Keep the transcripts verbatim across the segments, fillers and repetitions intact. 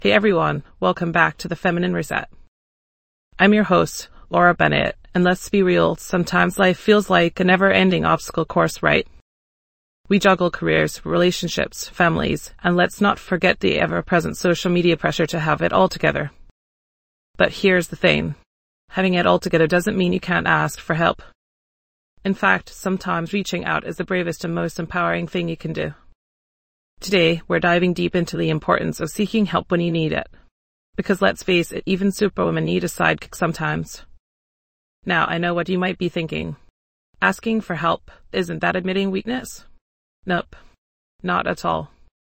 Hey everyone, welcome back to the Feminine Reset. I'm your host, Laura Bennett, and let's be real, sometimes life feels like a never-ending obstacle course, right? We juggle careers, relationships, families, and let's not forget the ever-present social media pressure to have it all together. But here's the thing. Having it all together doesn't mean you can't ask for help. In fact, sometimes reaching out is the bravest and most empowering thing you can do. Today, we're diving deep into the importance of seeking help when you need it. Because let's face it, even superwomen need a sidekick sometimes. Now, I know what you might be thinking. Asking for help, isn't that admitting weakness? Nope. Not at all.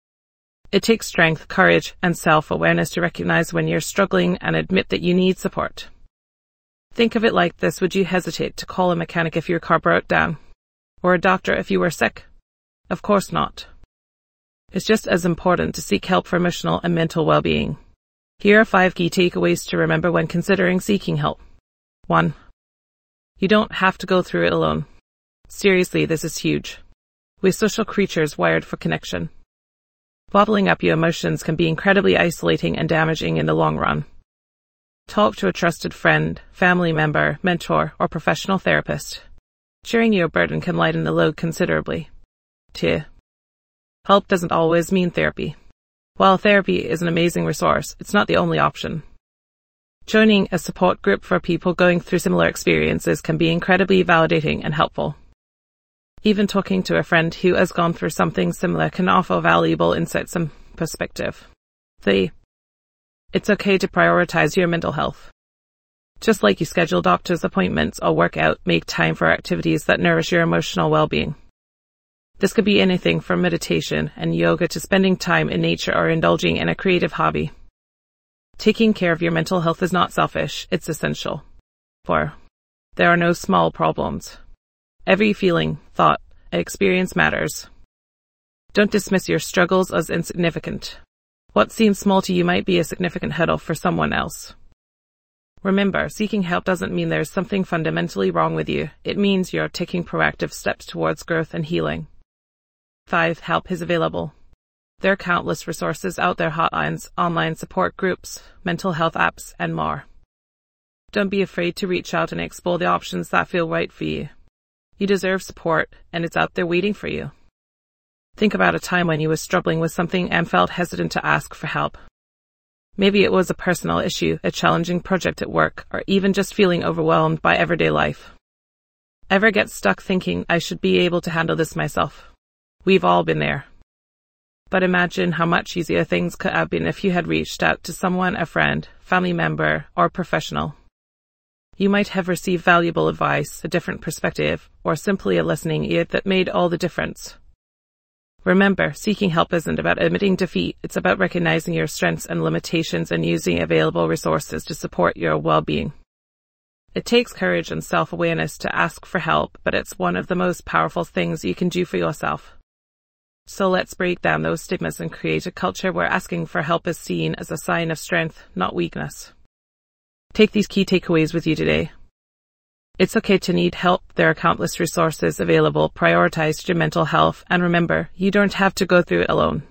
It takes strength, courage, and self-awareness to recognize when you're struggling and admit that you need support. Think of it like this. Would you hesitate to call a mechanic if your car broke down? Or a doctor if you were sick? Of course not. It's just as important to seek help for emotional and mental well-being. Here are five key takeaways to remember when considering seeking help. One. You don't have to go through it alone. Seriously, this is huge. We're social creatures wired for connection. Bottling up your emotions can be incredibly isolating and damaging in the long run. Talk to a trusted friend, family member, mentor, or professional therapist. Sharing your burden can lighten the load considerably. Two. Help doesn't always mean therapy. While therapy is an amazing resource, it's not the only option. Joining a support group for people going through similar experiences can be incredibly validating and helpful. Even talking to a friend who has gone through something similar can offer valuable insights and perspective. Three. It's okay to prioritize your mental health. Just like you schedule doctor's appointments or work out, make time for activities that nourish your emotional well-being. This could be anything from meditation and yoga to spending time in nature or indulging in a creative hobby. Taking care of your mental health is not selfish, it's essential. Four. There are no small problems. Every feeling, thought, and experience matters. Don't dismiss your struggles as insignificant. What seems small to you might be a significant hurdle for someone else. Remember, seeking help doesn't mean there's something fundamentally wrong with you. It means you're taking proactive steps towards growth and healing. Five. Help is available. There are countless resources out there: hotlines, online support groups, mental health apps, and more. Don't be afraid to reach out and explore the options that feel right for you. You deserve support, and it's out there waiting for you. Think about a time when you were struggling with something and felt hesitant to ask for help. Maybe it was a personal issue, a challenging project at work, or even just feeling overwhelmed by everyday life. Ever get stuck thinking, I should be able to handle this myself? We've all been there. But imagine how much easier things could have been if you had reached out to someone, a friend, family member, or professional. You might have received valuable advice, a different perspective, or simply a listening ear that made all the difference. Remember, seeking help isn't about admitting defeat, it's about recognizing your strengths and limitations and using available resources to support your well-being. It takes courage and self-awareness to ask for help, but it's one of the most powerful things you can do for yourself. So let's break down those stigmas and create a culture where asking for help is seen as a sign of strength, not weakness. Take these key takeaways with you today. It's okay to need help. There are countless resources available. Prioritize your mental health, and remember, you don't have to go through it alone.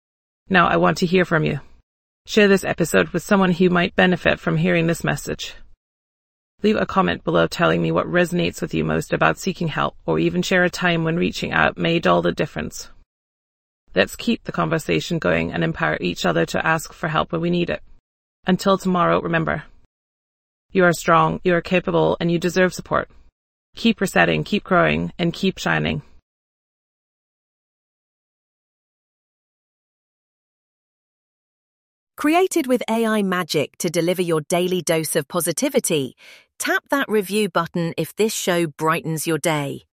Now, I want to hear from you. Share this episode with someone who might benefit from hearing this message. Leave a comment below telling me what resonates with you most about seeking help, or even share a time when reaching out made all the difference. Let's keep the conversation going and empower each other to ask for help when we need it. Until tomorrow, remember, you are strong, you are capable, and you deserve support. Keep resetting, keep growing, and keep shining. Created with A I magic to deliver your daily dose of positivity, tap that review button if this show brightens your day.